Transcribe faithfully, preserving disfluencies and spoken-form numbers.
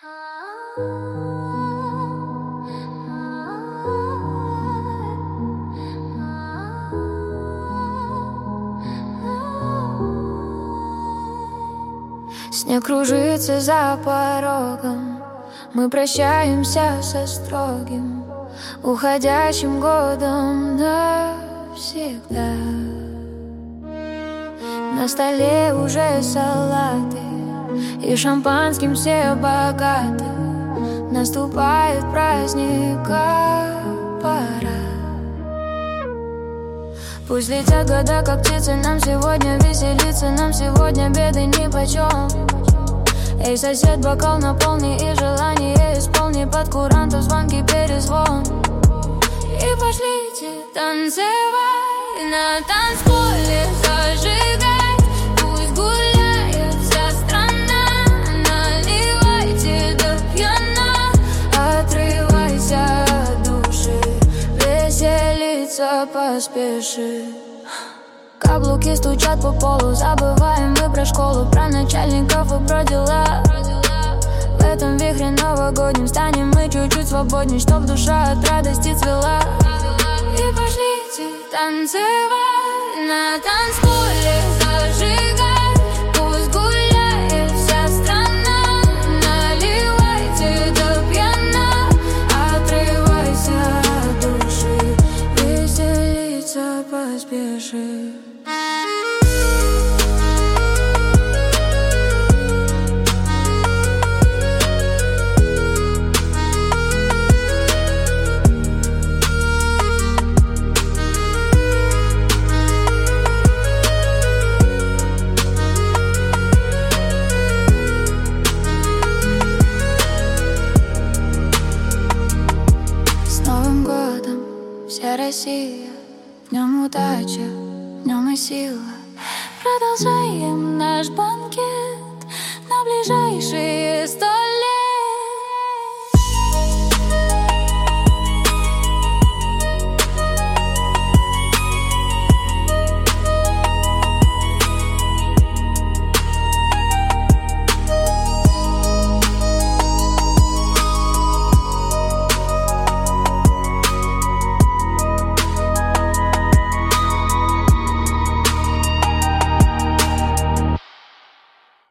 Снег кружится за порогом, мы прощаемся со строгим уходящим годом навсегда. На столе уже салаты, и шампанским все богаты. Наступает праздник, а пора. Пусть летят года, как птицы, нам сегодня веселиться, нам сегодня беды нипочем. Эй, сосед, бокал наполни и желание исполни, под курантов звонкий перезвон. И пошлите танцевать на танцполе, зажигать, пусть гуляет вся страна. Наливайте до пьяна, отрывайся от души, веселиться поспеши. Каблуки стучат по полу, забываем мы про школу, про начальников и про дела. В этом вихре новогоднем станем мы чуть-чуть свободней, чтоб душа от радости цвела. И пошлите танцевать на танцполе, зажигать, пусть гуляет вся страна. Наливайте до пьяна, отрывайся от души, веселиться поспеши. Вся Россия, в нем удача, в нем и сила. Продолжаем наш банкет на ближайшие сто